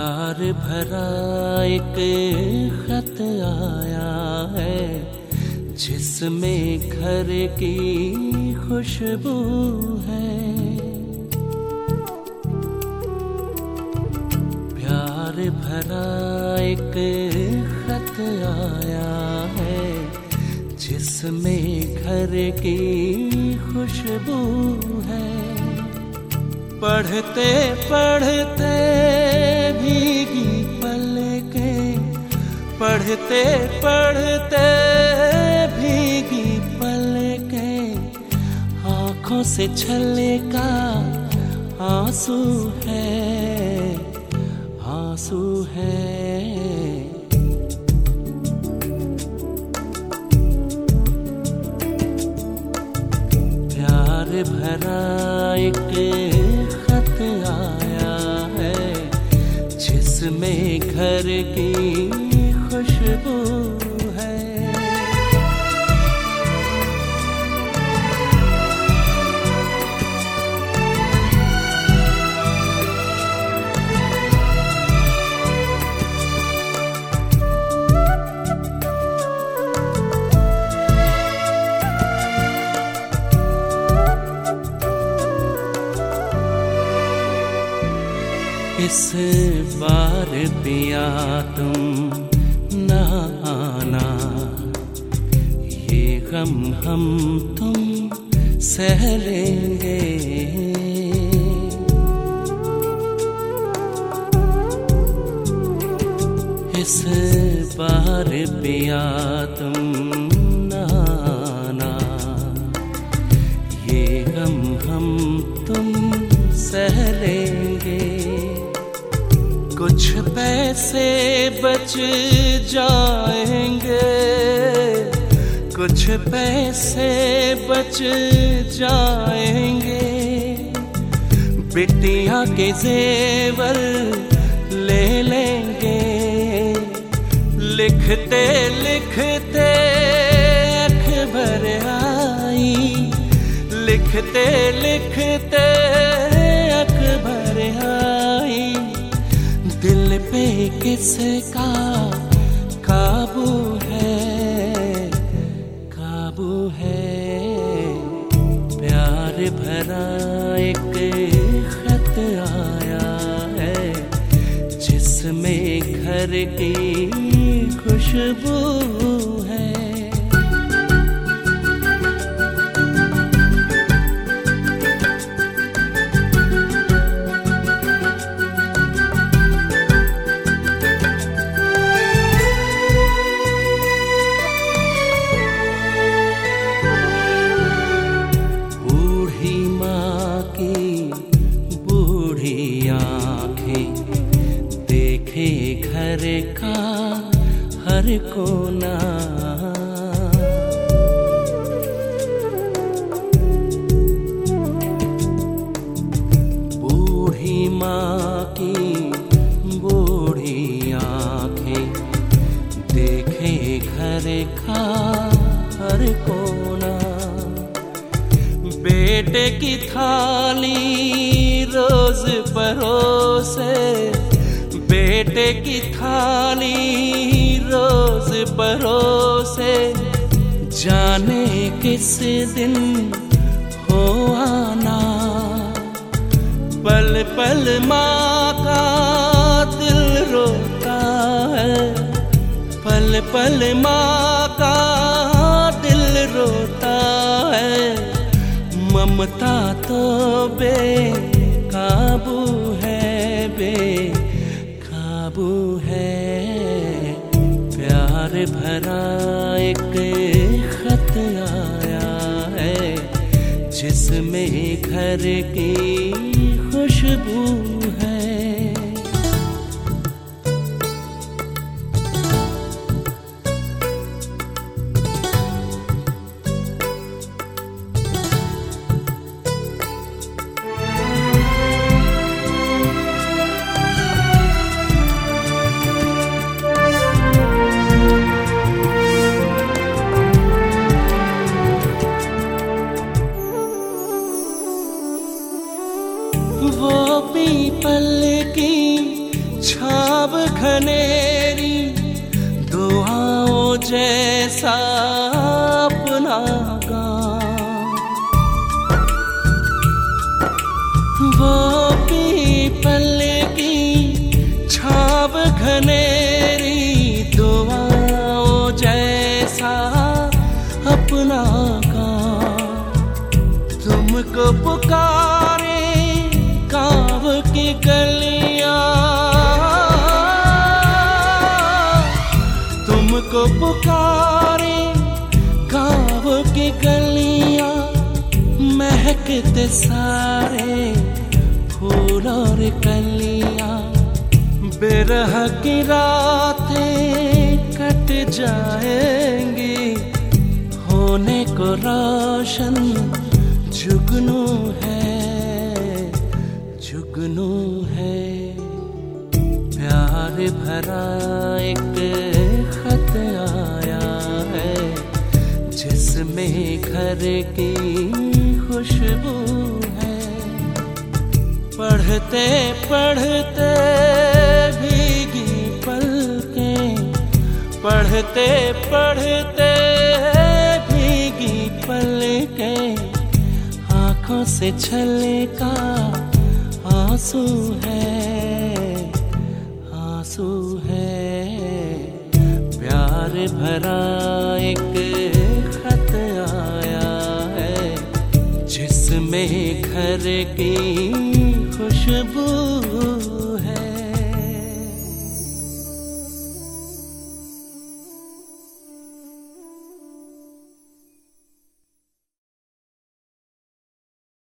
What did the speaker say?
प्यार भरा एक खत आया है जिसमें घर की खुशबू है। प्यार भरा एक खत आया है जिसमें घर की खुशबू है। पढ़ते पढ़ते भीगी पलकें, पढ़ते पढ़ते भीगी पलकें, आँखों से छलका आंसू है, आंसू है। प्यार भरा एक खत आया है जिसमें घर की खुशबू है। इस बार पिया तुम न आना, ये गम हम तुम सह लेंगे। इस बार पिया तुम न आना, ये गम हम तुम सह लेंगे। कुछ पैसे बच जाएंगे, कुछ पैसे बच जाएंगे, बिटिया के जेवर ले लेंगे। लिखते लिखते अखबार आई, लिखते लिखते अखबार आई, दिल पे किसका काबू है, काबू है। प्यार भरा एक खत आया है जिसमें घर की खुशबू है। घर का हर कोना, बूढ़ी माँ की बूढ़ी आँखें देखे घर का हर कोना। बेटे की थाली रोज परोसे, बेटे की थाली रोज परोसे, जाने किस दिन हो आना। पल पल माँ का दिल रोता है, पल पल माँ का दिल रोता है। ममता तो बेकाबू है, बेकाबू है। प्यार भरा एक खत आया है जिसमें घर की खुशबू है। वो पीपल घनेरी दुआओं जैसा अपना गाँव। वो पीपल की छाव घनेरी दुआओं जैसा अपना गाँव। तुमको पुकारे गाँव की गलियां, तुमको पुकारे गाँव की गलियां। महकते सारे फूल और कलियां। बिरह की रातें कट जाएंगी, होने को रोशन जुगनू है, जुगनू है। प्यार भरा एक खत आया है, जिसमें घर की खुशबू है। पढ़ते पढ़ते भीगी पलकें, पढ़ते पढ़ते भीगी पलकें। आँखों से छलका आंसू है, आंसू है। प्यार भरा एक खत आया है, जिसमें घर की खुशबू